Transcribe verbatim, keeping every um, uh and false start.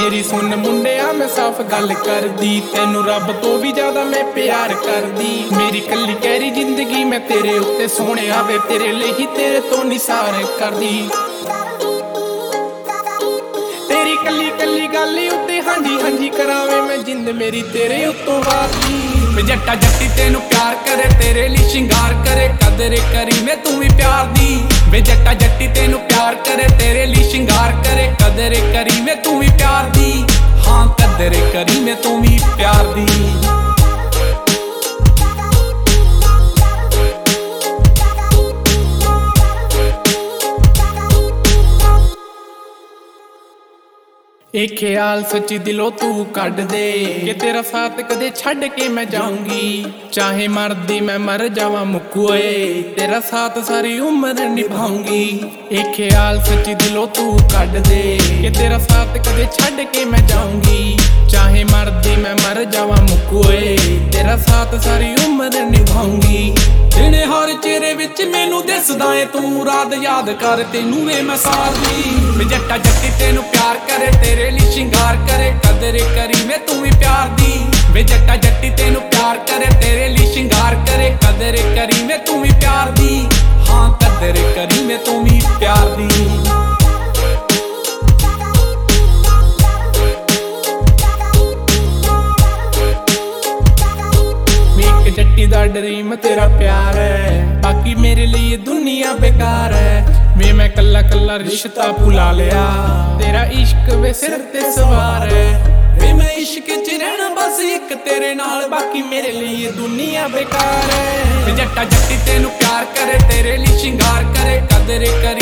मेरी सुन मुंडिया मैं साफ गल कर दी, तेनू रब तो भी ज्यादा मैं प्यार कर दी। मेरी कली कहरी जिंदगी मैं तेरे उत्ते सोने आवे, तेरे लिए ही तेरे तो निसार कर दी। तेरी कली कली गल उत्ते हांजी हांजी करावे मैं, जिंद मेरी तेरे उत्तों वादी। वे जट्टा जट्टी तेनू प्यार करे, तेरे लिए शिंगार करे, कदर करी मैं तू भी प्यार दी। वे जट्टा जट्टी तेनू प्यार करे, तेरे लिए शिंगार करे, कदर करी मैं तू भी प्यार दी। हाँ कदर करी मैं तू भी प्यार दी। एक ख्याल सच्ची दिलों तू कट दे कि तेरा साथ कदे छड़ के मैं जाऊंगी, चाहे मरदी मैं मर जावा मुक्कोए, तेरा साथ सारी उम्र निभाऊंगी। एक ख्याल सच्ची दिलों तू कट दे कि तेरा साथ कदे छड़ के मैं जाऊंगी, चाहे मरदी मैं मर जावा मुक्कोए, तेरा साथ सारी उम्र निभाऊंगी। तेने हर चेहरे विच मैनू दिसदा है तू, रात याद कर तेनू वे मैं सारदी। जट्टा जट्टी तेनू प्यार करे, तेरे लिए शिंगार करे, कदर करी मैं तू भी प्यार दी। वे जट्टा जट्टी तेनू प्यार करे, तेरे लिए शिंगार करे, कदर करी मैं तू भी प्यार दी। हाँ कदर करी मैं तू भी प्यार दी। जट्टी दा ड्रीम तेरा प्यार है, बाकी मेरे लिए दुनिया बेकार है। वे मैं कल्ला कल्ला रिश्ता भुला लिया, तेरा इश्क वे सिर ते सवार है। वे मैं इश्क च रहना बस एक तेरे नाल, बाकी मेरे लिए दुनिया बेकार है। जट्टा जट्टी तेनू प्यार करे, तेरे लिए शिंगार करे, कदर करी